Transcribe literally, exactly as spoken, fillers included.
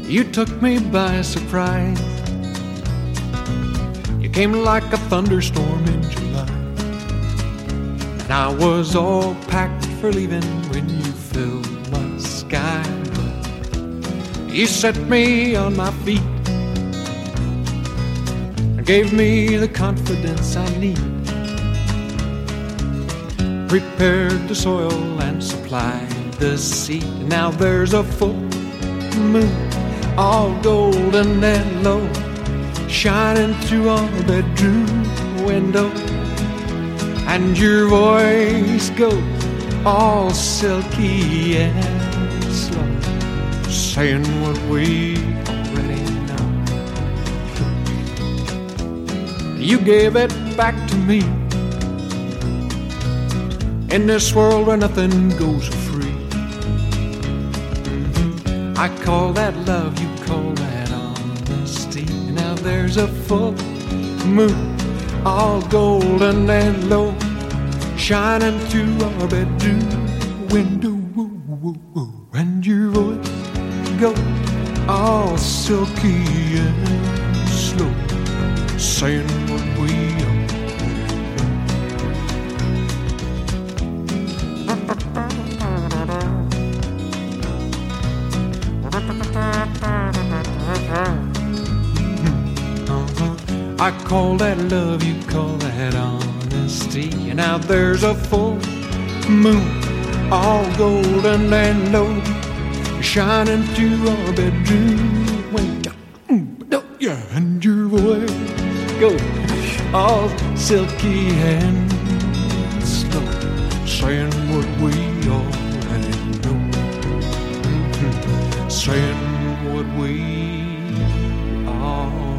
You took me by surprise. You came like a thunderstorm in July, and I was all packed for leaving when you filled my sky. But you set me on my feet and gave me the confidence I need. Prepared the soil and supplied the seed. Now there's a full moon, all golden and low, shining through our bedroom window. And your voice goes all silky and slow, saying what we already know. You gave it back to me in this world where nothing goes free. Mm-hmm. I call that love, you call that honesty. Now there's a full moon, all golden and low, shining through our bedroom window. And your voice goes all silky and slow, saying what we are. I call that love, you call that honesty. And now there's a full moon, all golden and low, shining through our bedroom window. Yeah, and your voice goes all silky and slow, saying what we already know. Mm-hmm. Saying what we already know.